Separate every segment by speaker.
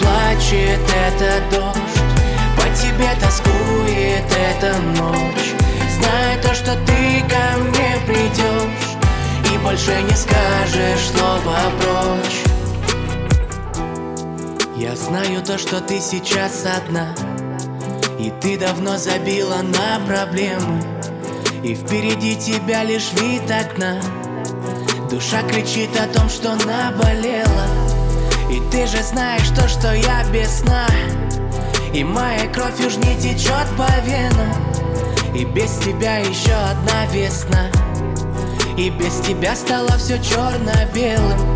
Speaker 1: плачет этот дождь, по тебе тоскует эта ночь. Знаю то, что ты ко мне придешь и больше не скажешь слова прочь. Я знаю то, что ты сейчас одна, и ты давно забила на проблемы, и впереди тебя лишь вид окна. Душа кричит о том, что наболела, и ты же знаешь то, что я без сна, и моя кровь уж не течет по венам. И без тебя еще одна весна, и без тебя стало все черно-белым.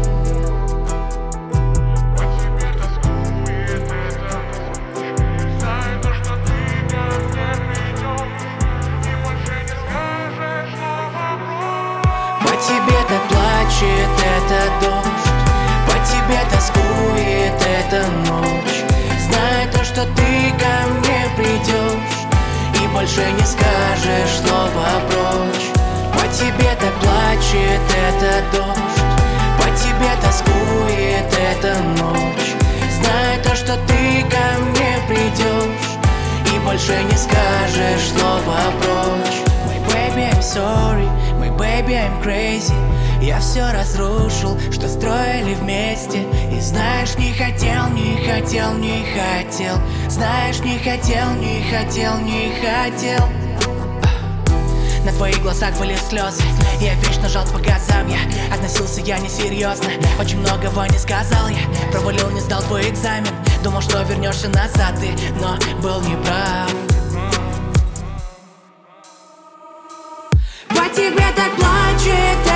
Speaker 1: По тебе так плачет этот дождь, по тебе тоскует эта ночь. Знаю то, что ты ко мне придешь и больше не скажешь слова прочь. По тебе так плачет этот дождь, по тебе тоскует эта ночь. Знаю то, что ты ко мне придешь и больше не скажешь слова прочь. My baby, I'm sorry, my baby, I'm crazy. Я все разрушил, что строили вместе. И знаешь, не хотел, не хотел, не хотел. Знаешь, не хотел, не хотел, не хотел. На твоих глазах были слезы, я вечно жал по газам. Я относился я несерьезно, очень многого не сказал. Я провалил, не сдал твой экзамен. Думал, что вернешься назад ты, но был неправ.
Speaker 2: По тебе так плачет